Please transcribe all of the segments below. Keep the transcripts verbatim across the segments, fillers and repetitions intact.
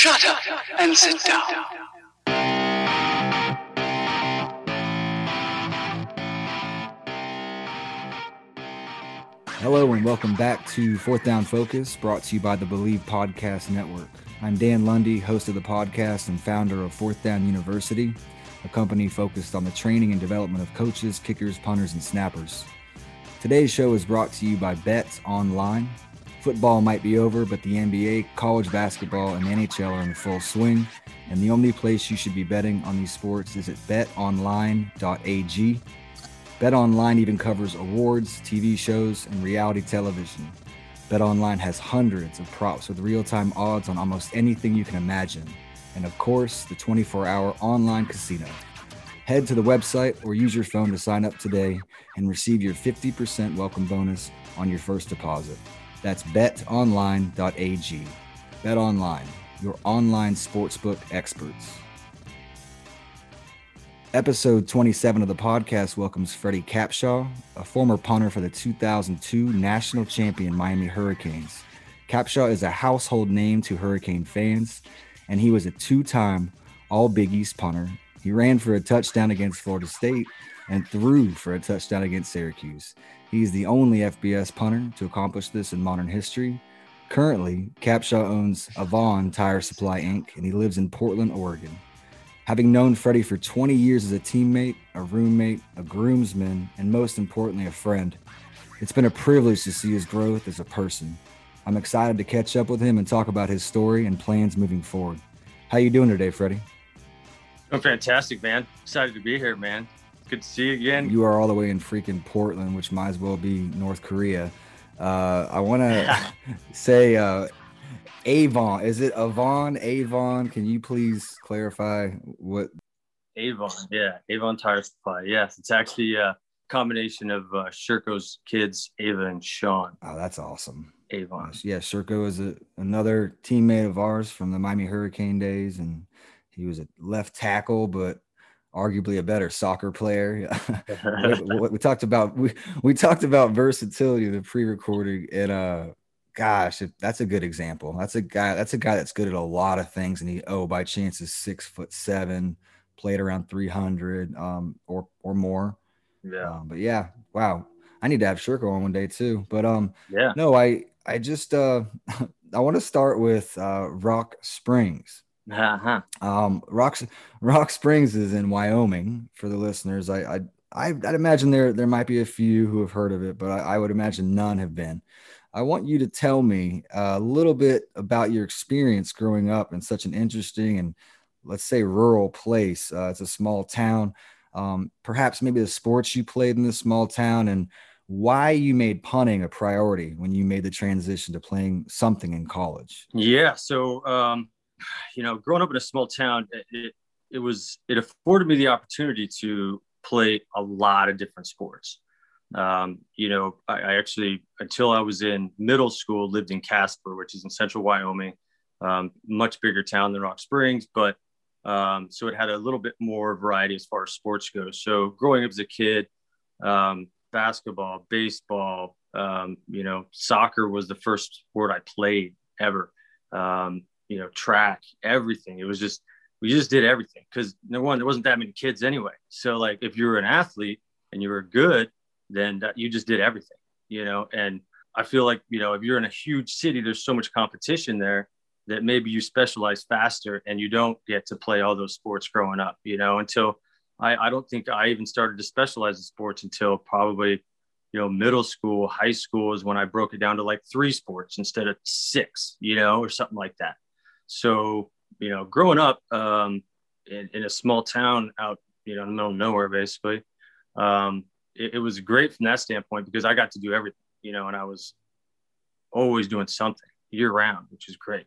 Shut up and sit down. Hello and welcome back to Fourth Down Focus, brought to you by the Believe Podcast Network. I'm Dan Lundy, host of the podcast and founder of Fourth Down University, a company focused on the training and development of coaches, kickers, punters, and snappers. Today's show is brought to you by Bet Online. Football might be over, but the N B A, college basketball, and the N H L are in full swing, and the only place you should be betting on these sports is at bet online dot a g. BetOnline even covers awards, T V shows, and reality television. BetOnline has hundreds of props with real-time odds on almost anything you can imagine. And of course, the twenty-four hour online casino. Head to the website or use your phone to sign up today and receive your fifty percent welcome bonus on your first deposit. That's bet online dot a g. BetOnline, your online sportsbook experts. Episode twenty-seven of the podcast welcomes Freddie Capshaw, a former punter for the two thousand two national champion Miami Hurricanes. Capshaw is a household name to Hurricane fans, and he was a two-time All-Big East punter. He ran for a touchdown against Florida State and threw for a touchdown against Syracuse. He's the only F B S punter to accomplish this in modern history. Currently, Capshaw owns Avon Tire Supply, Incorporated, and he lives in Portland, Oregon. Having known Freddie for twenty years as a teammate, a roommate, a groomsman, and most importantly, a friend, it's been a privilege to see his growth as a person. I'm excited to catch up with him and talk about his story and plans moving forward. How you doing today, Freddie? I'm fantastic, man. Excited to be here, man. Good to see you again. You are all the way in freaking Portland, which might as well be North Korea. Uh, I want to say uh, Avon. Is it Avon? Avon? Can you please clarify what? Avon, yeah. Avon Tire Supply. Yes, it's actually a combination of uh, Sherko's kids, Ava and Sean. Oh, that's awesome. Avon. Yeah, Sherko is a, another teammate of ours from the Miami Hurricane days, and he was a left tackle, but arguably a better soccer player. we, we, we talked about we we talked about versatility in the pre-recording, and uh, gosh, that's a good example. That's a guy. That's a guy that's good at a lot of things, and he oh by chance is six foot seven, played around three hundred um or or more. Yeah, um, but yeah, wow. I need to have Sherko on one day too. But um, yeah, no, I I just uh I want to start with uh Rock Springs. Uh-huh. Um, Rock Rock Springs is in Wyoming. For the listeners, I I I'd imagine there there might be a few who have heard of it, but I, I would imagine none have been. I want you to tell me a little bit about your experience growing up in such an interesting and, let's say, rural place. Uh, it's a small town. Um, perhaps maybe the sports you played in this small town and why you made punting a priority when you made the transition to playing something in college. Yeah. So, um, you know, growing up in a small town, it, it was, it afforded me the opportunity to play a lot of different sports. Um, you know, I, I actually, until I was in middle school, lived in Casper, which is in central Wyoming, um, much bigger town than Rock Springs, but um, so it had a little bit more variety as far as sports goes. So growing up as a kid, um, basketball, baseball, um, you know, soccer was the first sport I played ever. Um, you know, track, everything. It was just, we just did everything because number one, there wasn't that many kids anyway. So like, if you were an athlete and you were good, then that, you just did everything, you know? And I feel like, you know, if you're in a huge city, there's so much competition there that maybe you specialize faster and you don't get to play all those sports growing up, you know, until I, I don't think I even started to specialize in sports until probably, you know, middle school, high school is when I broke it down to like three sports instead of six, you know, or something like that. So, you know, growing up um, in, in a small town out, you know, in the middle of nowhere, basically, um, it, it was great from that standpoint because I got to do everything, you know, and I was always doing something year round, which is great.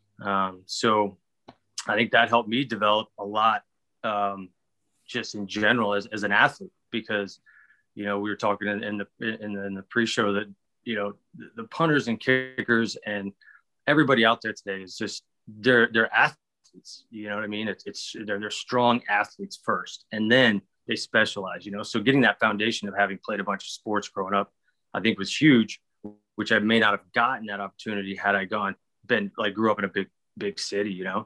Um, so I think that helped me develop a lot um, just in general as, as an athlete, because, you know, we were talking in, in the, in the, in the pre-show that, you know, the, the punters and kickers and everybody out there today is just, they're, they're athletes, you know what I mean? It's, it's, they're, they're strong athletes first, and then they specialize, you know? So getting that foundation of having played a bunch of sports growing up, I think was huge, which I may not have gotten that opportunity had I gone, been like, grew up in a big big city, you know?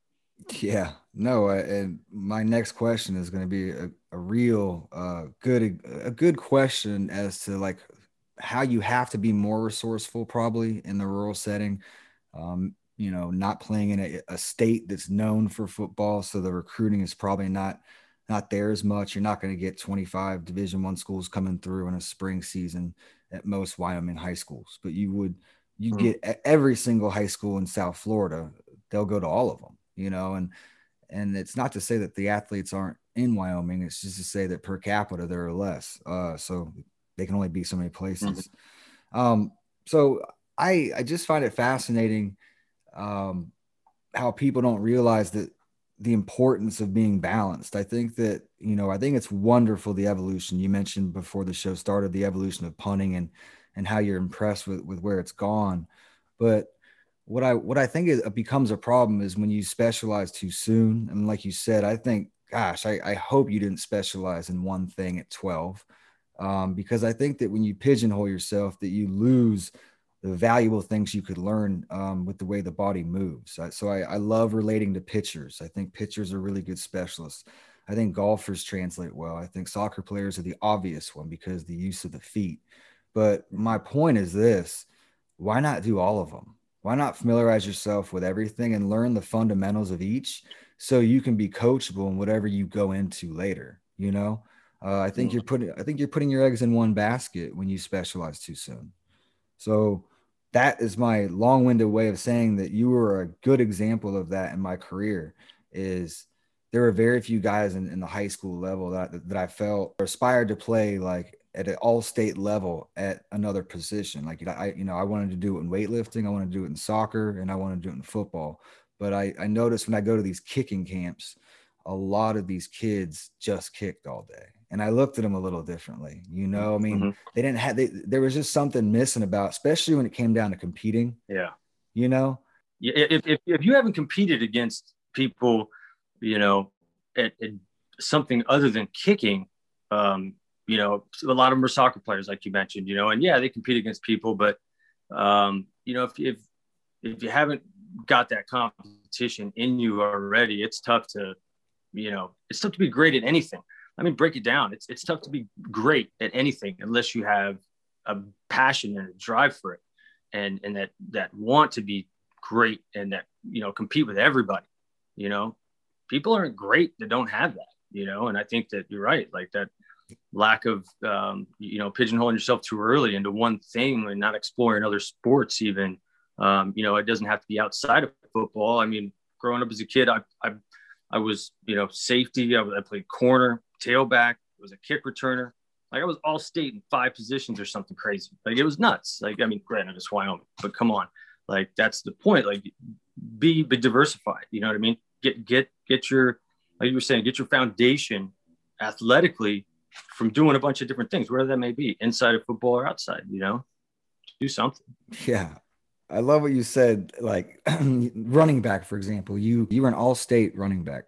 Yeah, no. Uh, and my next question is going to be a, a real, uh, good, a good question as to like how you have to be more resourceful probably in the rural setting. Um, you know, not playing in a, a state that's known for football, so the recruiting is probably not not there as much. You're not going to get twenty-five Division One schools coming through in a spring season at most Wyoming high schools, but you would you Mm-hmm. get e- every single high school in South Florida. They'll go to all of them, you know, and and it's not to say that the athletes aren't in Wyoming. It's just to say that per capita there are less, uh, so they can only be so many places. Um, so I I just find it fascinating um, how people don't realize that the importance of being balanced. I think that, you know, I think it's wonderful the evolution you mentioned before the show started, the evolution of punting and and how you're impressed with with where it's gone. But what I what I think it becomes a problem is when you specialize too soon. And like you said, I think, gosh, I, I hope you didn't specialize in one thing at twelve, um, because I think that when you pigeonhole yourself, that you lose the valuable things you could learn um, with the way the body moves. I, so I, I love relating to pitchers. I think pitchers are really good specialists. I think golfers translate well. I think soccer players are the obvious one because the use of the feet. But my point is this: why not do all of them? Why not familiarize yourself with everything and learn the fundamentals of each so you can be coachable in whatever you go into later? You know, uh, I think you're putting I think you're putting your eggs in one basket when you specialize too soon. So that is my long-winded way of saying that you were a good example of that in my career. Is there were very few guys in, in the high school level that, that I felt aspired to play like at an all-state level at another position. Like, I, you know, I wanted to do it in weightlifting, I wanted to do it in soccer, and I wanted to do it in football. But I, I noticed when I go to these kicking camps, a lot of these kids just kicked all day. And I looked at them a little differently. You know, I mean, Mm-hmm. they didn't have, they, there was just something missing about, especially when it came down to competing, Yeah. you know? Yeah. If, if, if you haven't competed against people, you know, at, at something other than kicking, um, you know, a lot of them are soccer players, like you mentioned, you know, and yeah, they compete against people, but, um, you know, if, if, if you haven't got that competition in you already, it's tough to, you know, it's tough to be great at anything. I mean, break it down. It's it's tough to be great at anything unless you have a passion and a drive for it, and and that that want to be great and that, you know, compete with everybody. You know, people aren't great that don't have that. You know, and I think that you're right. Like that lack of um, you know, pigeonholing yourself too early into one thing and not exploring other sports even. Um, you know, it doesn't have to be outside of football. I mean, growing up as a kid, I I I was, you know, safety. I, I played corner, tailback. I was a kick returner. Like I was all state in five positions or something crazy. Like it was nuts. Like, I mean, granted, it's Wyoming, but come on. Like that's the point. Like be, be diversified. You know what I mean? Get, get, get your, like you were saying, get your foundation athletically from doing a bunch of different things, whether that may be inside of football or outside, you know, do something. Yeah. I love what you said. Like running back, for example, you, you were an all state running back.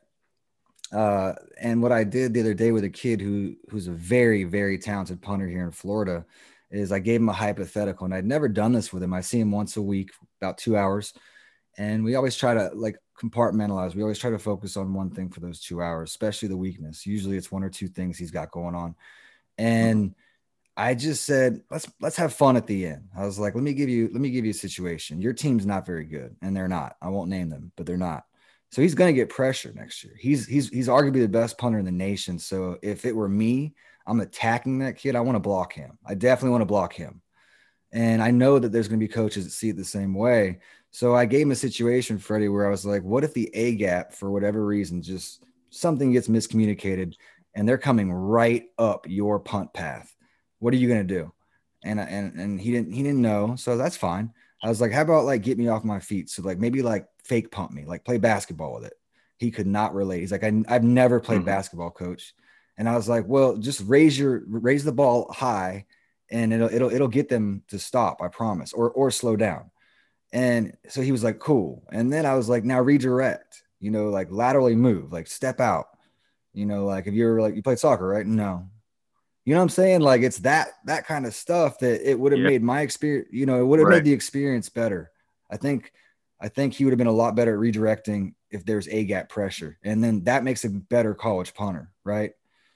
Uh, and what I did the other day with a kid who who's a very, very talented punter here in Florida is I gave him a hypothetical, and I'd never done this with him. I see him once a week, about two hours. And we always try to like compartmentalize. We always try to focus on one thing for those two hours, especially the weakness. Usually it's one or two things he's got going on. And I just said, let's, let's have fun at the end. I was like, let me give you, let me give you a situation. Your team's not very good, and they're not. I won't name them, but they're not. So he's going to get pressure next year. He's he's he's arguably the best punter in the nation. So if it were me, I'm attacking that kid. I want to block him. I definitely want to block him. And I know that there's going to be coaches that see it the same way. So I gave him a situation, Freddie, where I was like, what if the A gap, for whatever reason, just something gets miscommunicated and they're coming right up your punt path? What are you going to do? And, and, and he didn't, he didn't know. So that's fine. I was like, how about like get me off my feet? So like maybe like fake pump me, like play basketball with it. He could not relate. He's like, I, I've never played mm-hmm. basketball, coach. And I was like, well, just raise your raise the ball high, and it'll it'll it'll get them to stop, I promise, or or slow down. And so he was like, cool. And then I was like, now redirect, you know, like laterally move, like step out. You know, like if you're like you played soccer, right? No. You know what I'm saying? Like it's that that kind of stuff that it would have yeah. made my experience, you know, it would have right. made the experience better. I think I think he would have been a lot better at redirecting if there's A gap pressure. And then that makes a better college punter, right?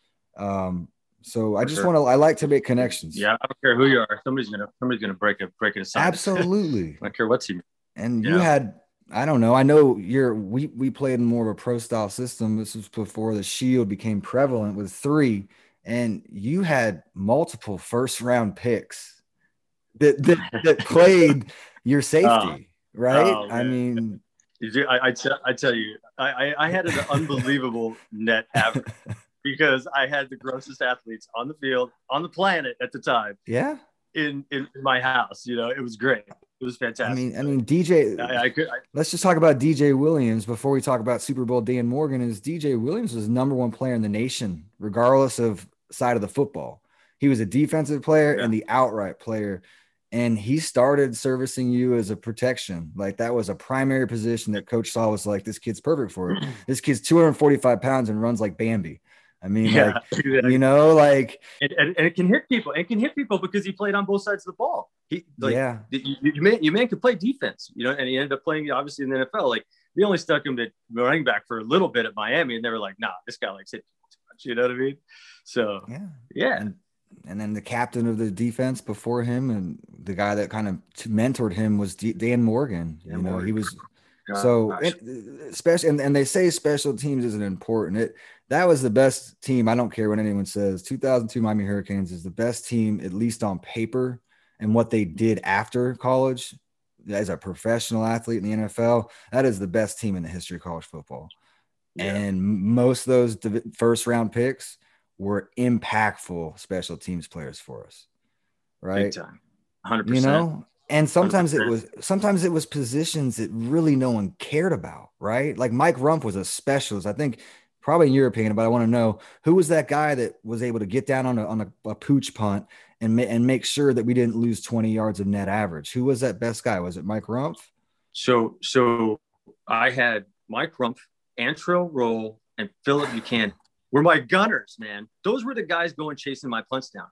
Um, so I For just sure. want to, I like to make connections. Yeah, I don't care who you are. Somebody's gonna somebody's gonna break it, break it aside. Absolutely. I don't care what team. And You you know? had, I don't know, I know you're, we, we played in more of a pro style system. This was before the shield became prevalent with three, and you had multiple first round picks that, that, that played your safety, oh, right? oh, I mean, I, I, tell, I tell you, I, I, I had an unbelievable net average because I had the grossest athletes on the field, on the planet at the time. yeah. In, in my house, you know, it was great. It was fantastic. I mean, I mean, D J. I, I could. I, let's just talk about D J Williams before we talk about Super Bowl. Dan Morgan is D J Williams was the number one player in the nation, regardless of side of the football. He was a defensive player yeah. and the outright player, and he started servicing you as a protection. Like that was a primary position that Coach Saw was like, this kid's perfect for it. This kid's two hundred forty-five pounds and runs like Bambi. I mean, yeah, like, exactly. you know, like, and, and, and it can hit people. It can hit people because he played on both sides of the ball. He, like, yeah, you, you man, you man could play defense, you know, and he ended up playing obviously in the N F L. Like, they only stuck him at running back for a little bit at Miami, and they were like, nah, this guy likes hitting people too much. You know what I mean? So, yeah, yeah. And, and then the captain of the defense before him, and the guy that kind of mentored him was D- Dan Morgan. Dan you know, Morgan. He was. God, so, it, especially, and, and they say special teams isn't important. It that was the best team. I don't care what anyone says. two thousand two Miami Hurricanes is the best team, at least on paper, and what they did after college as a professional athlete in the N F L. That is the best team in the history of college football. Yeah. And most of those first round picks were impactful special teams players for us, right? Big time, one hundred percent. You know. And sometimes it was sometimes it was positions that really no one cared about, right? Like Mike Rumph was a specialist. I think probably in your opinion, but I want to know who was that guy that was able to get down on a on a, a pooch punt and ma- and make sure that we didn't lose twenty yards of net average. Who was that best guy? Was it Mike Rumph? So so I had Mike Rumph, Antrell Roll, and Philip Buchanan were my gunners, man. Those were the guys going chasing my punts down.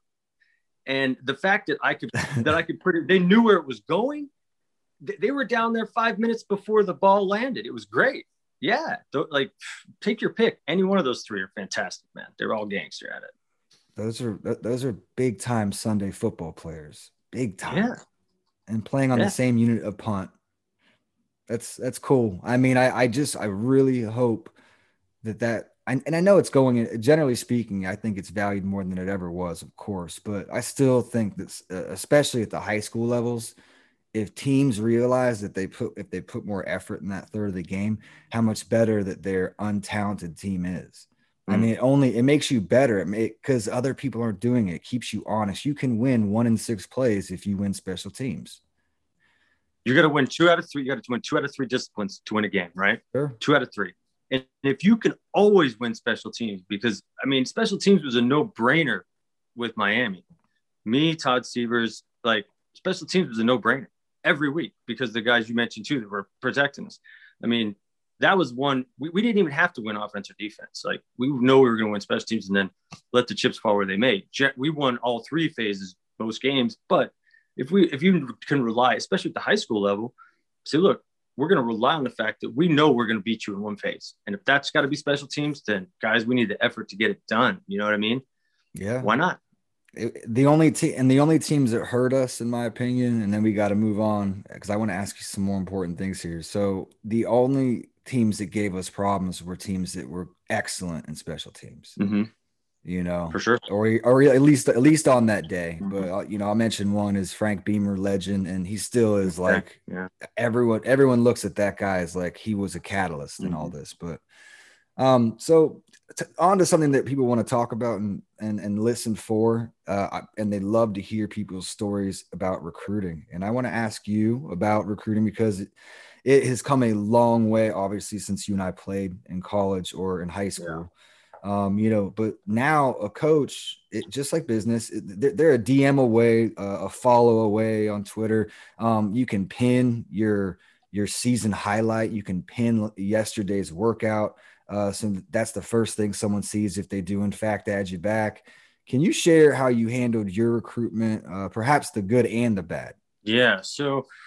And the fact that I could, that I could pretty, they knew where it was going. They, they were down there five minutes before the ball landed. It was great. Yeah. Th- like take your pick. Any one of those three are fantastic, man. They're all gangster at it. Those are, those are big time Sunday football players, big time. Yeah. And playing on yeah. the same unit of punt. That's, that's cool. I mean, I, I just, I really hope that that, I, and I know it's going in, generally speaking, I think it's valued more than it ever was, of course, but I still think that, uh, especially at the high school levels, if teams realize that they put, if they put more effort in that third of the game, how much better that their untalented team is. Mm. I mean, it only, it makes you better. It may, because other people aren't doing it. It keeps you honest. You can win one in six plays if you win special teams. You got to win two out of three. You got to win two out of three disciplines to win a game, right? Sure. Two out of three. And if you can always win special teams, because, I mean, special teams was a no-brainer with Miami. Me, Todd Severs, like, special teams was a no-brainer every week because the guys you mentioned, too, that were protecting us. I mean, that was one – we we didn't even have to win offense or defense. Like, we know we were going to win special teams and then let the chips fall where they may. We won all three phases, most games. But if we if you can rely, especially at the high school level, say, look, we're going to rely on the fact that we know we're going to beat you in one phase. And if that's got to be special teams, then guys, we need the effort to get it done. You know what I mean? Yeah. Why not? It, the only team and the only teams that hurt us, in my opinion, and then we got to move on because I want to ask you some more important things here. So the only teams that gave us problems were teams that were excellent in special teams. Mm-hmm. You know, for sure, or or at least at least on that day. Mm-hmm. But you know, I'll mention one is Frank Beamer, legend, and he still is like yeah. everyone. Everyone looks at that guy as like he was a catalyst in mm-hmm. all this. But um, so t- on to something that people want to talk about and and and listen for, uh, and they love to hear people's stories about recruiting. And I want to ask you about recruiting because it, it has come a long way, obviously, since you and I played in college or in high school. Yeah. Um, you know, but now a coach, it, just like business, it, they're, they're a D M away, uh, a follow away on Twitter. Um, you can pin your your season highlight. You can pin yesterday's workout. Uh, so that's the first thing someone sees if they do, in fact, add you back. Can you share how you handled your recruitment, uh, perhaps the good and the bad? Yeah. So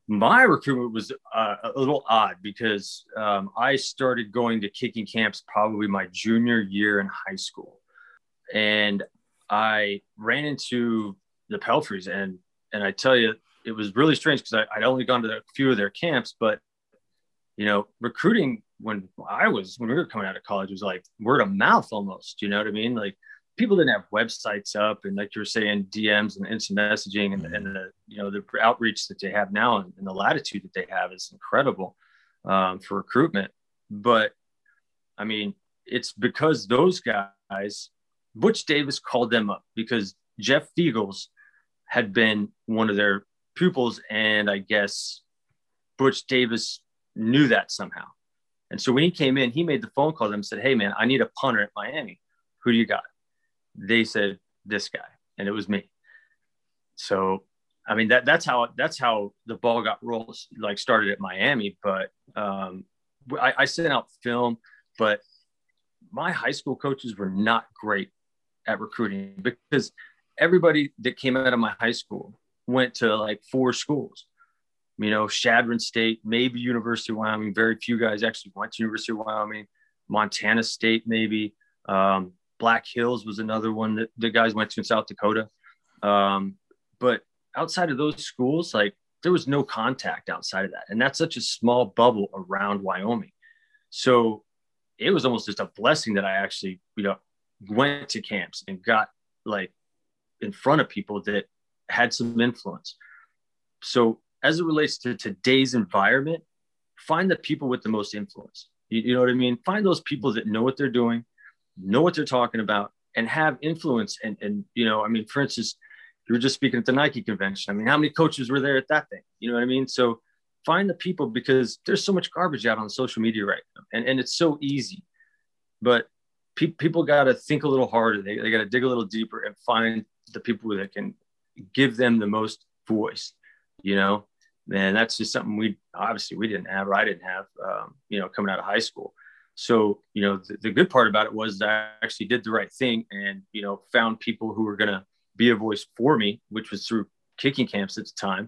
My recruitment was uh, a little odd because um, I started going to kicking camps probably my junior year in high school. And I ran into the Pelfreys, and and I tell you, it was really strange because I'd only gone to a few of their camps, but you know, recruiting when I was when we were coming out of college was like word of mouth almost. You know what I mean? Like people didn't have websites up, and like you were saying, D Ms and instant messaging, and, and the you know the outreach that they have now and, and the latitude that they have is incredible um, for recruitment. But I mean, it's because those guys. Butch Davis called them up because Jeff Fiegels had been one of their pupils. And I guess Butch Davis knew that somehow. And so when he came in, he made the phone call to them and said, hey, man, I need a punter at Miami. Who do you got? They said, this guy. And it was me. So, I mean, that that's how that's how the ball got rolled, like started at Miami. But um, I, I sent out film, but my high school coaches were not great at recruiting because everybody that came out of my high school went to like four schools, you know, Chadron State, maybe University of Wyoming. Very few guys actually went to University of Wyoming, Montana State, maybe um, Black Hills was another one that the guys went to in South Dakota. Um, but outside of those schools, like there was no contact outside of that. And that's such a small bubble around Wyoming. So it was almost just a blessing that I actually, you know, went to camps and got like in front of people that had some influence. So as it relates to today's environment, find the people with the most influence. You, you know what I mean? Find those people that know what they're doing, know what they're talking about, and have influence. And, and, you know, I mean, for instance, you were just speaking at the Nike convention. I mean, how many coaches were there at that thing? You know what I mean? So find the people, because there's so much garbage out on social media right now. And, and it's so easy, but pe- people got to think a little harder. They, they got to dig a little deeper and find the people that can give them the most voice, you know? And that's just something we, obviously we didn't have, or I didn't have, um, you know, coming out of high school. So, you know, the, the good part about it was that I actually did the right thing and, you know, found people who were going to be a voice for me, which was through kicking camps at the time.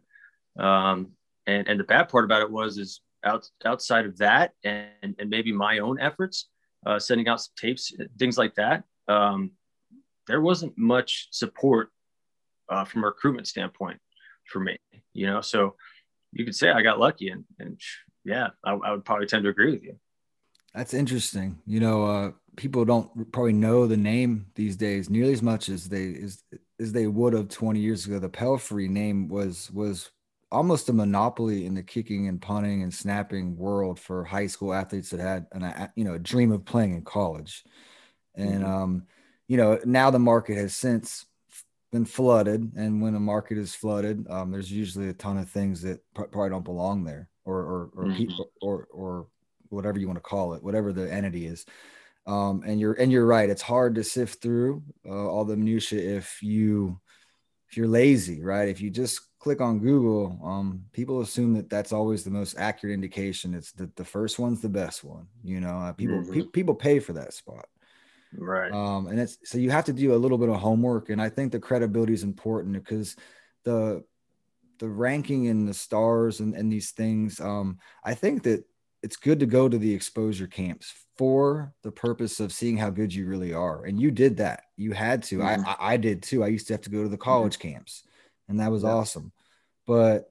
Um, and, and the bad part about it was, is out, outside of that and, and maybe my own efforts, uh, sending out some tapes, things like that. Um, there wasn't much support uh, from a recruitment standpoint for me, you know? So you could say I got lucky, and, and yeah, I, I would probably tend to agree with you. That's interesting. You know, uh, people don't probably know the name these days nearly as much as they as, as they would have twenty years ago. The Pelfrey name was was almost a monopoly in the kicking and punting and snapping world for high school athletes that had an you know a dream of playing in college. And Mm-hmm. um, you know, now the market has since been flooded, and when a market is flooded, um, there's usually a ton of things that probably don't belong there, or or or, Mm-hmm. people, or or whatever you want to call it, whatever the entity is. Um, and you're, and you're right. It's hard to sift through uh, all the minutia if you, if you're lazy, right? If you just click on Google, um, people assume that that's always the most accurate indication. It's the, the first one's the best one, you know, uh, people, Mm-hmm. pe- people pay for that spot. Right. Um, and it's, so you have to do a little bit of homework. And I think the credibility is important because the, the ranking and the stars and, and these things, um, I think that it's good to go to the exposure camps for the purpose of seeing how good you really are. And you did that. You had to. Mm-hmm. I, I I did too. I used to have to go to the college Mm-hmm. camps, and that was Yeah. awesome. But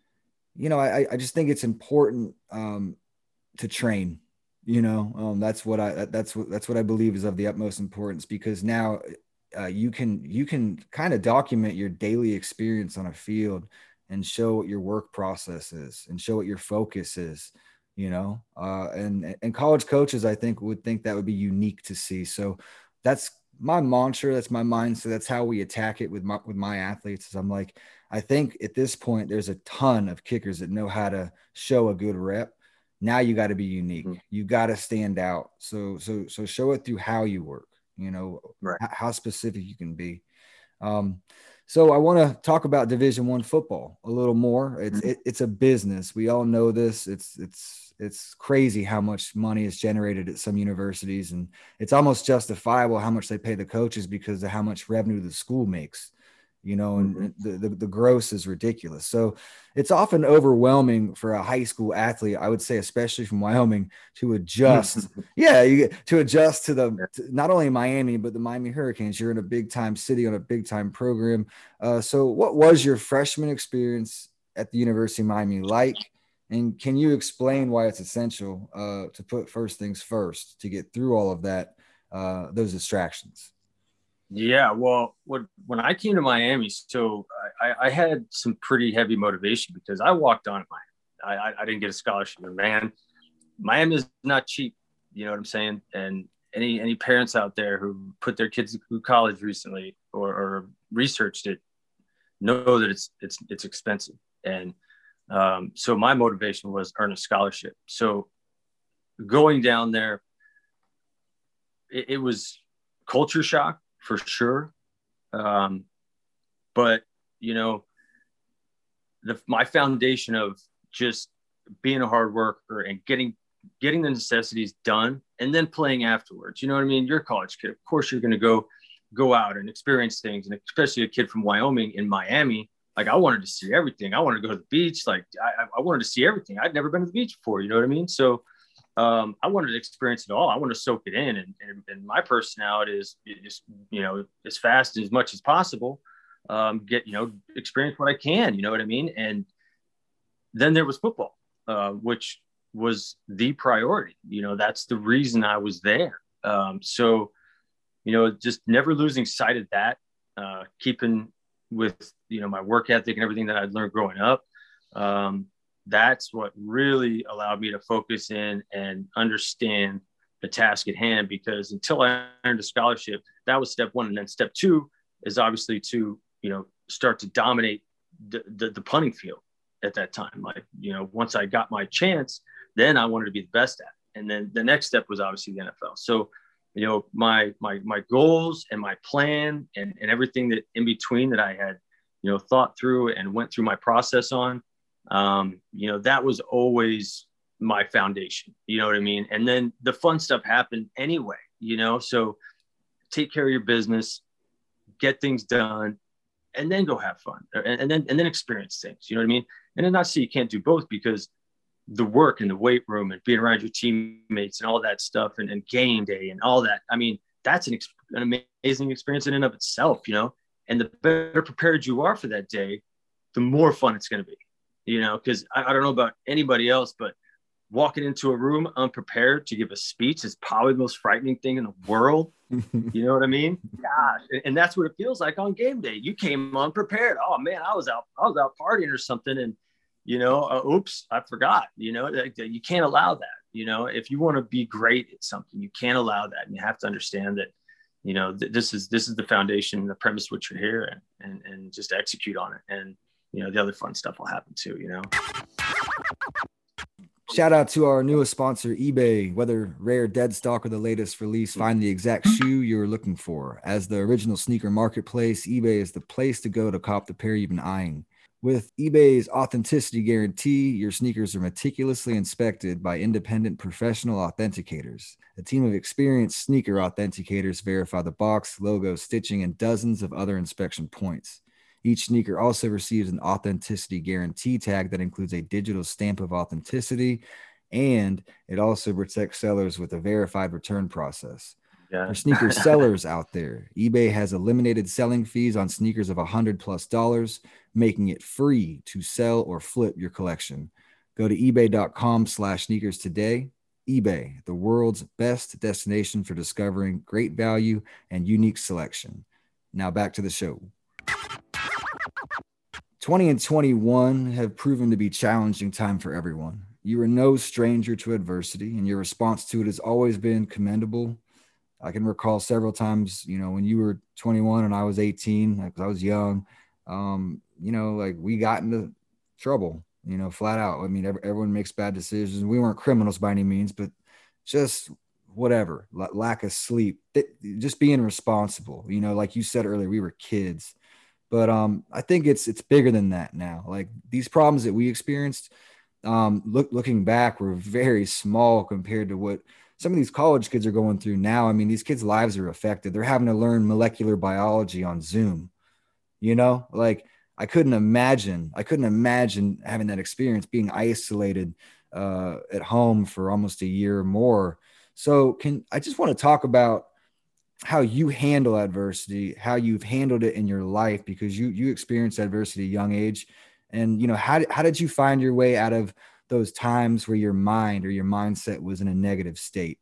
you know, I I just think it's important um, to train. You know, um, that's what I that's what that's what I believe is of the utmost importance, because now uh, you can you can kind of document your daily experience on a field and show what your work process is and show what your focus is. You know, uh, and and college coaches, I think, would think that would be unique to see. So that's my mantra. That's my mindset. That's how we attack it with my with my athletes. Is I'm like, I think at this point, there's a ton of kickers that know how to show a good rep. Now you got to be unique. Mm-hmm. You got to stand out. So so so show it through how you work. You know, Right. h- how specific you can be. Um, so I want to talk about Division One football a little more. It's Mm-hmm. it, it's a business. We all know this. It's it's it's crazy how much money is generated at some universities, and it's almost justifiable how much they pay the coaches because of how much revenue the school makes. you know, and mm-hmm. the, the, the gross is ridiculous. So it's often overwhelming for a high school athlete, I would say, especially from Wyoming, to adjust. yeah. You get to adjust to the, to not only Miami, but the Miami Hurricanes. You're in a big time city on a big time program. Uh, so what was your freshman experience at the University of Miami like? And can you explain why it's essential uh, to put first things first to get through all of that, uh, those distractions? Yeah, well, when, when I came to Miami, so I, I had some pretty heavy motivation because I walked on at Miami. I, I didn't get a scholarship, and man, Miami is not cheap. You know what I'm saying? And any any parents out there who put their kids through college recently or, or researched it know that it's it's it's expensive. And um, so my motivation was earn a scholarship. So going down there, it, it was culture shock. For sure. Um, but, you know, the, my foundation of just being a hard worker and getting, getting the necessities done and then playing afterwards, you know what I mean? You're a college kid. Of course, you're going to go, go out and experience things. And especially a kid from Wyoming in Miami, like I wanted to see everything. I wanted to go to the beach. Like I, I wanted to see everything. I'd never been to the beach before. You know what I mean? So Um, I wanted to experience it all. I want to soak it in. And, and, and my personality is just, you know, as fast as much as possible, um, get, you know, experience what I can, you know what I mean? And then there was football, uh, which was the priority. You know, that's the reason I was there. Um, so, you know, just never losing sight of that, uh, keeping with, you know, my work ethic and everything that I'd learned growing up. Um, That's what really allowed me to focus in and understand the task at hand, because until I earned a scholarship, that was step one. And then step two is obviously to, you know, start to dominate the, the, the punting field at that time. Like, you know, once I got my chance, then I wanted to be the best at it. And then the next step was obviously the N F L. So, you know, my, my, my goals and my plan and, and everything that in between that I had, you know, thought through and went through my process on, Um, you know, that was always my foundation, you know what I mean? And then the fun stuff happened anyway, you know, so take care of your business, get things done, and then go have fun and, and then, and then experience things, you know what I mean? And then not say you can't do both, because the work in the weight room and being around your teammates and all that stuff and, and game day and all that. I mean, that's an, ex- an amazing experience in and of itself, you know, and the better prepared you are for that day, the more fun it's going to be. You know, because I, I don't know about anybody else, but walking into a room unprepared to give a speech is probably the most frightening thing in the world. You know what I mean? Gosh. And, and that's what it feels like on game day. You came unprepared. Oh man, I was out, I was out partying or something. And, you know, uh, oops, I forgot, you know, that, that you can't allow that. You know, if you want to be great at something, you can't allow that. And you have to understand that, you know, th- this is, this is the foundation, the premise which you're here, and, and, and just execute on it. And, you know, the other fun stuff will happen too, you know. Shout out to our newest sponsor, eBay. Whether rare, dead stock, or the latest release, find the exact shoe you're looking for. As the original sneaker marketplace, eBay is the place to go to cop the pair you've been eyeing. With eBay's authenticity guarantee, your sneakers are meticulously inspected by independent professional authenticators. A team of experienced sneaker authenticators verify the box, logo, stitching, and dozens of other inspection points. Each sneaker also receives an authenticity guarantee tag that includes a digital stamp of authenticity, and it also protects sellers with a verified return process. Yeah. For sneaker sellers out there, eBay has eliminated selling fees on sneakers of one hundred plus dollars, making it free to sell or flip your collection. Go to ebay.com slash sneakers today. eBay, the world's best destination for discovering great value and unique selection. Now back to the show. twenty and twenty-one have proven to be challenging time for everyone. You are no stranger to adversity, and your response to it has always been commendable. I can recall several times, you know, when you were twenty-one and I was eighteen, because I was young, um, you know, like we got into trouble, you know, flat out. I mean, every, everyone makes bad decisions. We weren't criminals by any means, but just whatever, l- lack of sleep, it, just being responsible. You know, like you said earlier, we were kids. But um, I think it's it's bigger than that now. Like these problems that we experienced, um, look, looking back, were very small compared to what some of these college kids are going through now. I mean, these kids' lives are affected. They're having to learn molecular biology on Zoom. you know, like I couldn't imagine, I couldn't imagine having that experience, being isolated uh, at home for almost a year or more. So can I just want to talk about how you handle adversity, how you've handled it in your life, because you you experienced adversity at a young age, and you know how how did you find your way out of those times where your mind or your mindset was in a negative state?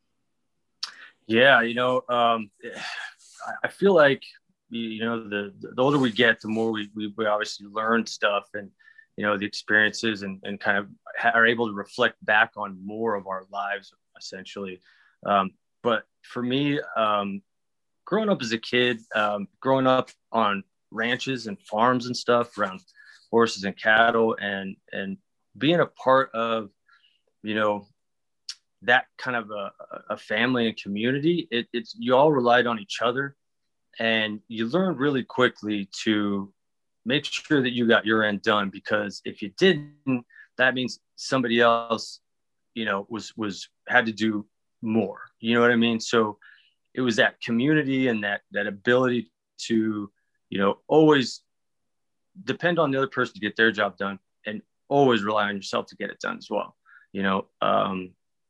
Yeah, you know, um, I feel like you know the the older we get, the more we we, we obviously learn stuff, and you know the experiences, and, and kind of are able to reflect back on more of our lives essentially. Um, but for me, um, growing up as a kid, um, growing up on ranches and farms and stuff around horses and cattle, and and being a part of you know that kind of a, a family and community, it, it's you all relied on each other, and you learn really quickly to make sure that you got your end done, because if you didn't, that means somebody else you know was was had to do more, you know what I mean? So it was that community and that that ability to you know always depend on the other person to get their job done, and always rely on yourself to get it done as well. you know um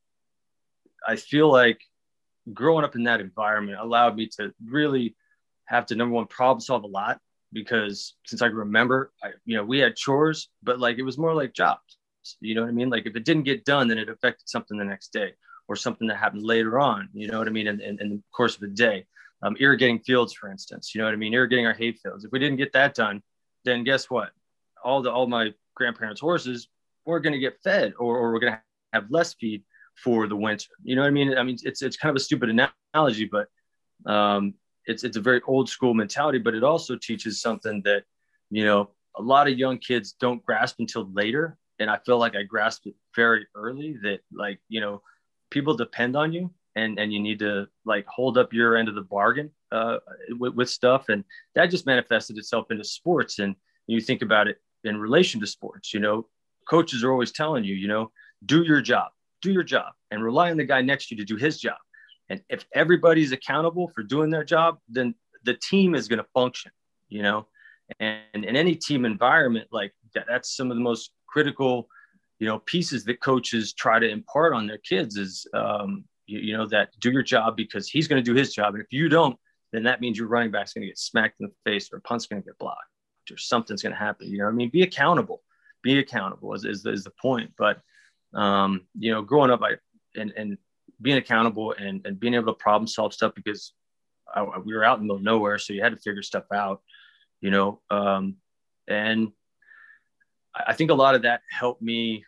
I feel like growing up in that environment allowed me to really have to, number one, problem solve a lot, because since I can remember, I, you know, we had chores, but like it was more like jobs. You know what I mean? Like if it didn't get done, then it affected something the next day, or something that happened later on. You know what I mean? In, in, in the course of the day, um, irrigating fields, for instance. You know what I mean? Irrigating our hay fields. If we didn't get that done, then guess what? All the all my grandparents' horses were going to get fed, or, or we're going to have less feed for the winter. You know what I mean? I mean, it's it's kind of a stupid analogy, but um, it's it's a very old school mentality. But it also teaches something that you know a lot of young kids don't grasp until later. And I feel like I grasped it very early, that like you know people depend on you, and and you need to like hold up your end of the bargain uh, with, with stuff. And that just manifested itself into sports. And you think about it in relation to sports. You know, coaches are always telling you, you know, do your job. Do your job and rely on the guy next to you to do his job. And if everybody's accountable for doing their job, then the team is going to function, you know, and in any team environment, like that, that's some of the most critical, you know, pieces that coaches try to impart on their kids is, um, you, you know, that do your job because he's going to do his job. And if you don't, then that means your running back's going to get smacked in the face, or a punt's going to get blocked, or something's going to happen. You know what I mean? Be accountable, be accountable is, is, is the point. But Um, you know, growing up, I and, and being accountable and, and being able to problem solve stuff, because I, we were out in the middle of nowhere, so you had to figure stuff out, you know. Um, and I think a lot of that helped me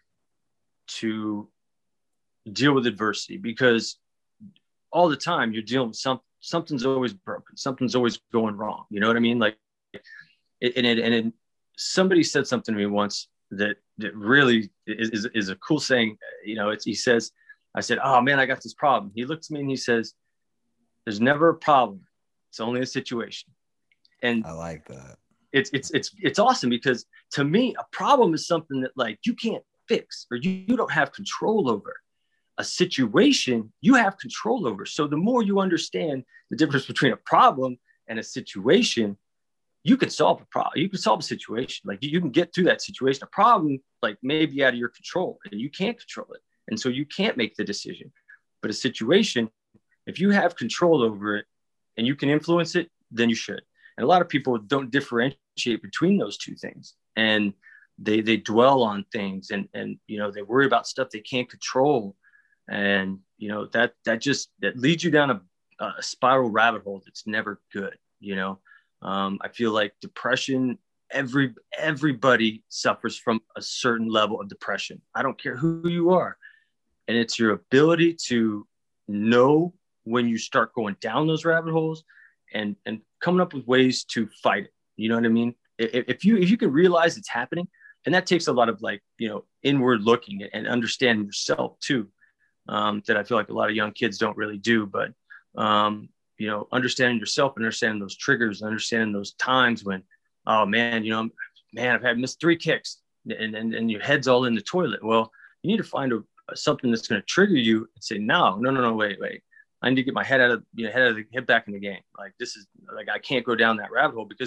to deal with adversity, because all the time you're dealing with something. Something's always broken. Something's always going wrong. You know what I mean? Like, and it, and it, somebody said something to me once that that really is, is, is a cool saying. You know, it's, he says, I said, oh man, I got this problem. He looks at me and he says, there's never a problem. It's only a situation. And I like that. It's, it's, it's, it's awesome, because to me, a problem is something that like you can't fix, or you, you don't have control over. A situation you have control over. So the more you understand the difference between a problem and a situation, you can solve a problem. You can solve a situation. Like you, you can get through that situation. A problem, like maybe out of your control, and you can't control it. And so you can't make the decision. But a situation, if you have control over it and you can influence it, then you should. And a lot of people don't differentiate between those two things. And they they dwell on things, and and you know, they worry about stuff they can't control. And you know, that that just that leads you down a, a spiral rabbit hole that's never good, you know. Um, I feel like depression, every everybody suffers from a certain level of depression. I don't care who you are. And it's your ability to know when you start going down those rabbit holes, and, and coming up with ways to fight it. You know what I mean? If, if you if you can realize it's happening, and that takes a lot of like, you know, inward looking and understanding yourself too, um, that I feel like a lot of young kids don't really do. But um, you know, understanding yourself and understanding those triggers, and understanding those times when, oh man, you know, man, I've had missed three kicks, and, and, and your head's all in the toilet. Well, you need to find a, something that's going to trigger you and say, no, no, no, no, wait, wait. I need to get my head out of, you know, head out of the head back in the game. Like this is like, I can't go down that rabbit hole, because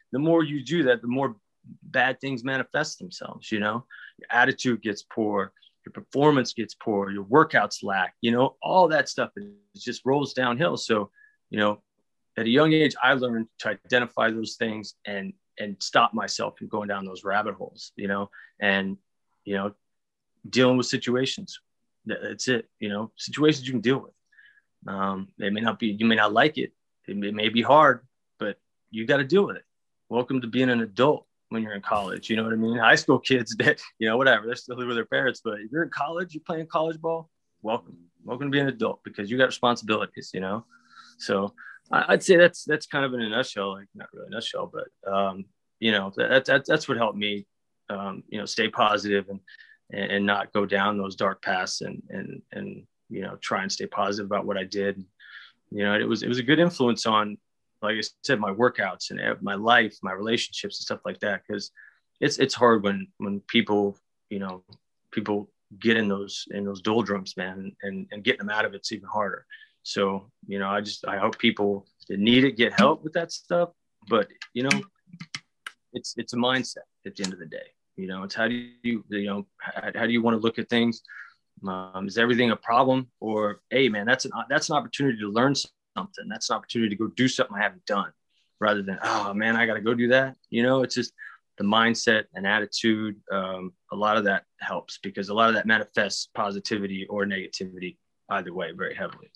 the more you do that, the more bad things manifest themselves. You know, your attitude gets poor, your performance gets poor, your workouts lack, you know, all that stuff is just rolls downhill. So, you know, at a young age, I learned to identify those things and, and stop myself from going down those rabbit holes, you know, and, you know, dealing with situations. That's it. You know, situations you can deal with. Um, they may not be, you may not like it. It may, it may be hard, but you got to deal with it. Welcome to being an adult when you're in college. You know what I mean? High school kids that, you know, whatever, they're still living with their parents, but if you're in college, you're playing college ball, welcome, welcome to be an adult because you got responsibilities, you know? So I, I'd say that's, that's kind of in a nutshell, like not really a nutshell, but, um, you know, that, that, that's what helped me, um, you know, stay positive and, and, and not go down those dark paths and, and, and, you know, try and stay positive about what I did. You know, it was, it was a good influence on, like I said, my workouts and my life, my relationships and stuff like that. Cause it's, it's hard when, when people, you know, people get in those, in those doldrums, man, and, and getting them out of it's even harder. So, you know, I just, I hope people that need it get help with that stuff, but you know, it's, it's a mindset at the end of the day. You know, it's how do you, you know, how, how do you want to look at things? Um, is everything a problem? Or, hey, man, that's an that's an opportunity to learn something. That's an opportunity to go do something I haven't done, rather than, oh man, I got to go do that. You know, it's just the mindset and attitude. Um, a lot of that helps because a lot of that manifests positivity or negativity, either way, very heavily.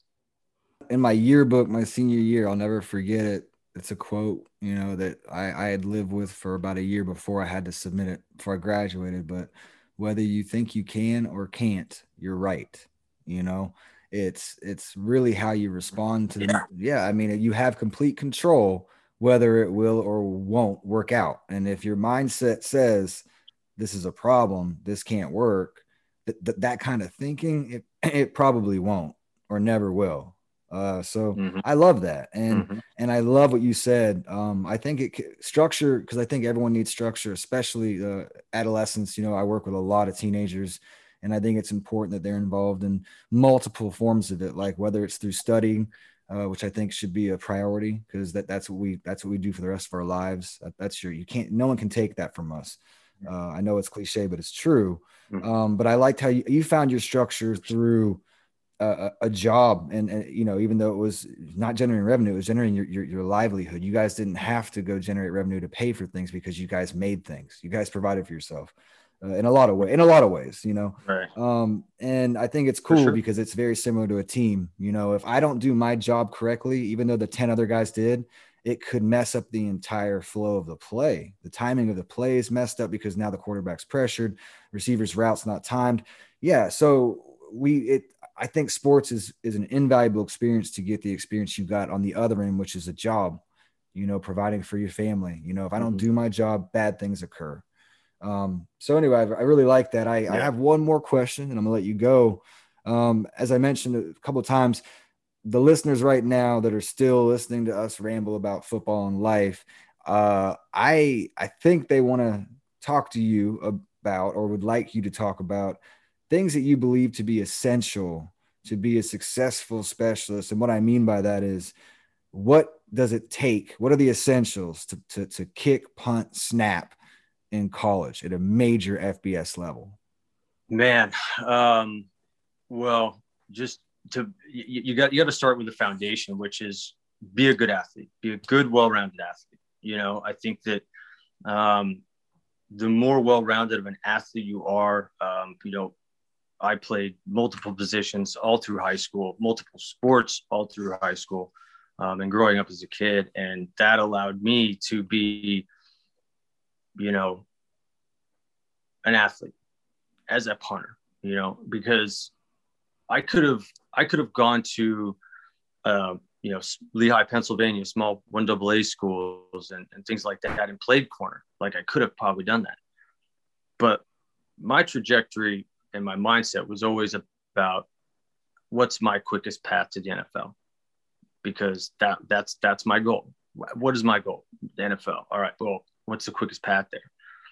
In my yearbook, my senior year, I'll never forget it. It's a quote, you know, that I, I had lived with for about a year before I had to submit it before I graduated. But whether you think you can or can't, you're right. You know, it's, it's really how you respond to them. Yeah. yeah. I mean, you have complete control, whether it will or won't work out. And if your mindset says this is a problem, this can't work, that, that, that kind of thinking, it, it probably won't or never will. Uh, so mm-hmm. I love that. And, mm-hmm. and I love what you said. Um, I think it structure, cause I think everyone needs structure, especially, uh, adolescents. You know, I work with a lot of teenagers and I think it's important that they're involved in multiple forms of it. Like whether it's through studying, uh, which I think should be a priority because that that's what we, that's what we do for the rest of our lives. That, that's your, you can't, no one can take that from us. Uh, I know it's cliche, but it's true. Mm-hmm. Um, but I liked how you, you found your structure through A, a job and, and you know, even though it was not generating revenue, it was generating your, your your livelihood. You guys didn't have to go generate revenue to pay for things because you guys made things. You guys provided for yourself uh, in a lot of ways. In a lot of ways, you know. Right. Um, and I think it's cool sure. because it's very similar to a team. You know, if I don't do my job correctly, even though the ten other guys did, it could mess up the entire flow of the play. The timing of the play is messed up because now the quarterback's pressured, receiver's route's not timed. Yeah, so we it. I think sports is, is an invaluable experience to get the experience you got on the other end, which is a job, you know, providing for your family. You know, if I don't mm-hmm. do my job, bad things occur. Um, so anyway, I, I really like that. I, yeah. I have one more question and I'm gonna let you go. Um, as I mentioned a couple of times, the listeners right now that are still listening to us ramble about football and life, uh, I, I think they want to talk to you about, or would like you to talk about things that you believe to be essential to be a successful specialist. And what I mean by that is, what does it take? What are the essentials to, to, to kick, punt, snap in college at a major F B S level? Man, um, well, just to, you, you got, you got to start with the foundation, which is be a good athlete, be a good, well-rounded athlete. You know, I think that, um, the more well-rounded of an athlete you are, um, you know, I played multiple positions all through high school, multiple sports all through high school, um, and growing up as a kid. And that allowed me to be, you know, an athlete as a punter, you know, because I could have, I could have gone to, uh, you know, Lehigh, Pennsylvania, small one double A schools and, and things like that and played corner. Like I could have probably done that. But my trajectory and my mindset was always about what's my quickest path to the N F L, because that that's, that's my goal. What is my goal? The N F L. All right. Well, what's the quickest path there?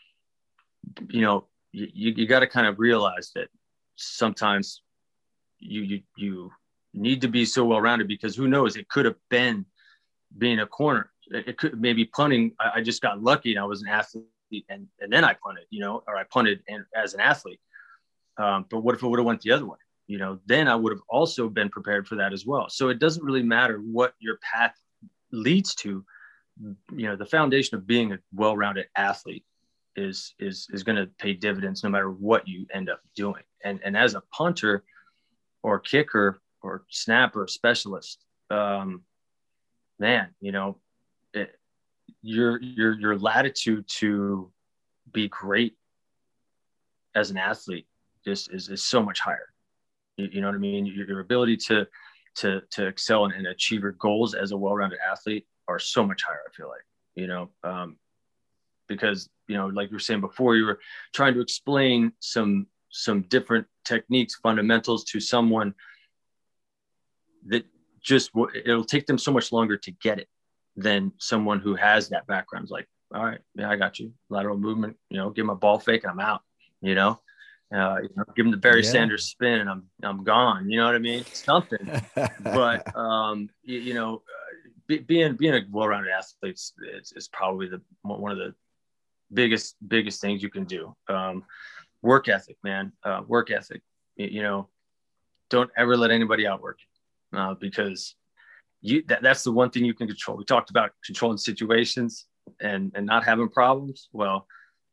You know, you, you got to kind of realize that sometimes you, you, you need to be so well-rounded because who knows, it could have been being a corner. it, it could maybe punting. I, I just got lucky and I was an athlete and, and then I punted, you know, or I punted and, as an athlete. Um, but what if it would have went the other way? You know, then I would have also been prepared for that as well. So it doesn't really matter what your path leads to. You know, the foundation of being a well-rounded athlete is is is going to pay dividends no matter what you end up doing. And and as a punter or kicker or snapper specialist, um, man, you know, it, your your your latitude to be great as an athlete just is is so much higher. You, you know what I mean? Your, your ability to to to excel and, and achieve your goals as a well-rounded athlete are so much higher, I feel like, you know, um, because, you know, like you were saying before, you were trying to explain some, some different techniques, fundamentals to someone that just, it'll take them so much longer to get it than someone who has that background. It's like, all right, yeah, I got you. Lateral movement, you know, give them a ball fake and I'm out, you know, uh, you know give them the Barry yeah. Sanders spin and I'm, I'm gone. You know what I mean? Something, but um, you, you know, uh, being being a well-rounded athlete is, is probably the one of the biggest biggest things you can do. Um, work ethic, man. Uh, work ethic. You, you know, don't ever let anybody outwork you, uh, because you that, that's the one thing you can control. We talked about controlling situations and and not having problems. Well,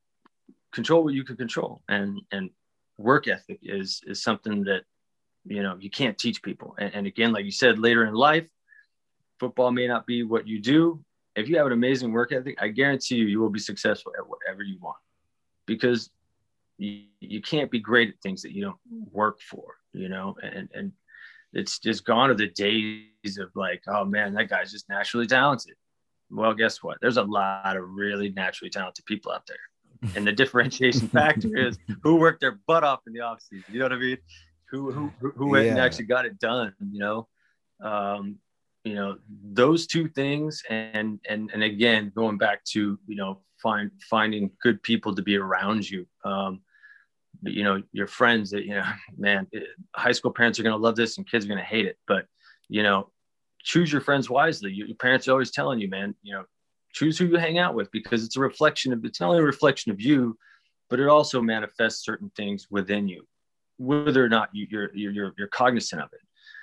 control what you can control, and and work ethic is is something that, you know, you can't teach people. And, and again, like you said, later in life, football may not be what you do. If you have an amazing work ethic, I guarantee you, you will be successful at whatever you want, because you, you can't be great at things that you don't work for, you know, and, and it's just gone are the days of like, oh man, that guy's just naturally talented. Well, guess what? There's a lot of really naturally talented people out there. And the differentiation factor is who worked their butt off in the offseason. You know what I mean? Who, who, who went yeah. and actually got it done, you know? Um, you know, those two things. And, and, and again, going back to, you know, find, finding good people to be around you. Um, you know, your friends that, you know, man, high school parents are going to love this and kids are going to hate it, but, you know, choose your friends wisely. Your parents are always telling you, man, you know, choose who you hang out with, because it's a reflection of, it's not only a reflection of you, but it also manifests certain things within you, whether or not you, you're, you're, you're cognizant of it.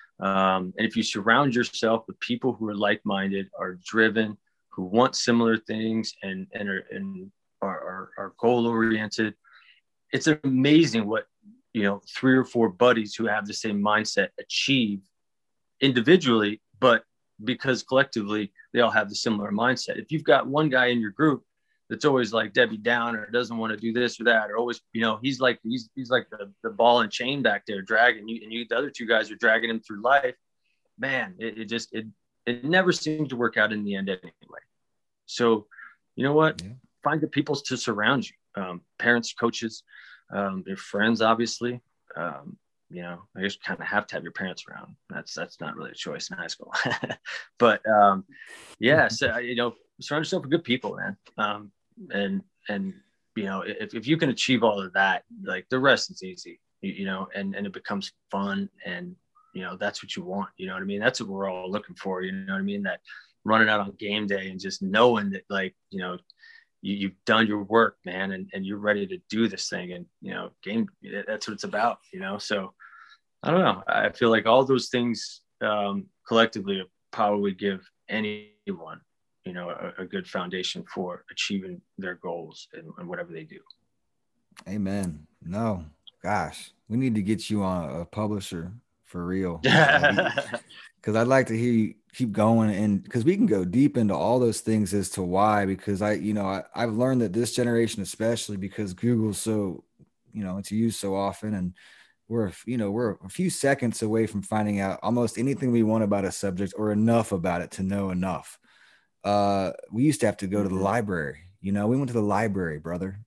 Um, and if you surround yourself with people who are like-minded, are driven, who want similar things and, and are, and are, are, are goal-oriented, it's amazing what, you know, three or four buddies who have the same mindset achieve individually, but because collectively they all have the similar mindset. If you've got one guy in your group that's always like Debbie Down or doesn't want to do this or that, or always, you know, he's like, he's, he's like the, the ball and chain back there dragging you, and you, the other two guys are dragging him through life, man, it, it just, it, it never seems to work out in the end anyway. So, you know what, yeah. Find the people to surround you, um, parents, coaches, um, your friends, obviously, um, you know, I guess you kind of have to have your parents around. That's, that's not really a choice in high school, but um, yeah, so, you know, surround yourself with good people, man. Um, and, and, you know, if, if you can achieve all of that, like the rest is easy, you, you know, and, and it becomes fun, and, you know, that's what you want. You know what I mean? That's what we're all looking for. You know what I mean? That running out on game day and just knowing that, like, you know, you, you've done your work, man, and, and you're ready to do this thing. And, you know, game, that's what it's about, you know? So I don't know. I feel like all those things um, collectively probably give anyone, you know, a, a good foundation for achieving their goals and, and whatever they do. Amen. No, gosh, we need to get you on a publisher for real. Because I'd like to hear you keep going, and because we can go deep into all those things as to why, because I, you know, I, I've learned that this generation, especially because Google's so, you know, it's used so often, and we're, you know, we're a few seconds away from finding out almost anything we want about a subject, or enough about it to know enough. Uh, we used to have to go to the library. You know, we went to the library, brother.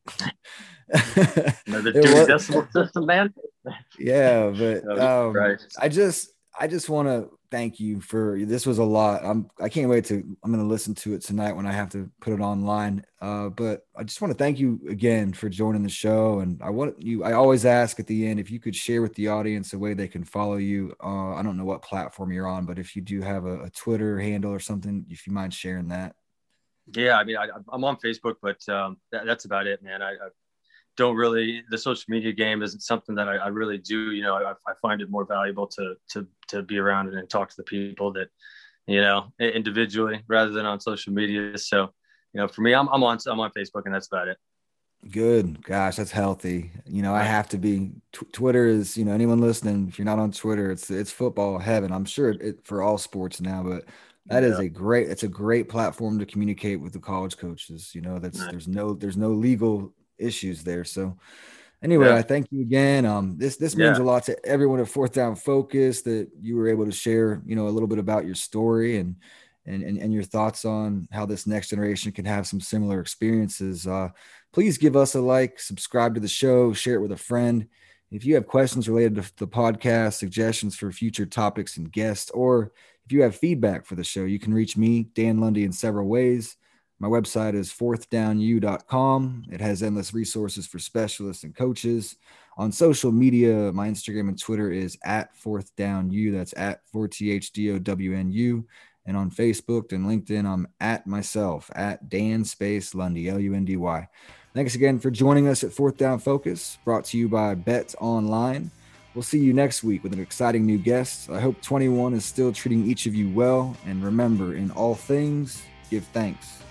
Another two decimal system, man. Yeah, but um, right. I just, I just want to thank you for this. Was a lot. I'm, I can't wait to. I'm going to listen to it tonight when I have to put it online. Uh, but I just want to thank you again for joining the show. And I want you. I always ask at the end if you could share with the audience a way they can follow you. Uh, I don't know what platform you're on, but if you do have a, a Twitter handle or something, if you mind sharing that. Yeah, I mean, I, I'm on Facebook, but um, that, that's about it, man. I, I don't really, the social media game isn't something that I, I really do. You know, I, I find it more valuable to to to be around and talk to the people that, you know, individually rather than on social media. So, you know, for me, I'm I'm on I'm on Facebook, and that's about it. Good. Gosh, that's healthy. You know, I Right. have to be. Tw- Twitter is, you know, anyone listening, if you're not on Twitter, it's it's football heaven. I'm sure it, it for all sports now, but that is Yeah. a great. It's a great platform to communicate with the college coaches. You know, that's Right. there's no there's no legal issues there. So anyway, Yeah. I thank you again. Um, this this means Yeah. a lot to everyone at Fourth Down Focus that you were able to share, you know, a little bit about your story and and and, and your thoughts on how this next generation can have some similar experiences. Uh, please give us a like, subscribe to the show, share it with a friend. If you have questions related to the podcast, suggestions for future topics and guests, or if you have feedback for the show, you can reach me, Dan Lundy, in several ways. My website is fourth down u dot com. It has endless resources for specialists and coaches. On social media, my Instagram and Twitter is at fourth down u. That's at four T H D O W N U. And on Facebook and LinkedIn, I'm at myself, at Dan Space Lundy, L U N D Y. Thanks again for joining us at Fourth Down Focus, brought to you by Bet Online. We'll see you next week with an exciting new guest. I hope twenty-one is still treating each of you well. And remember, in all things, give thanks.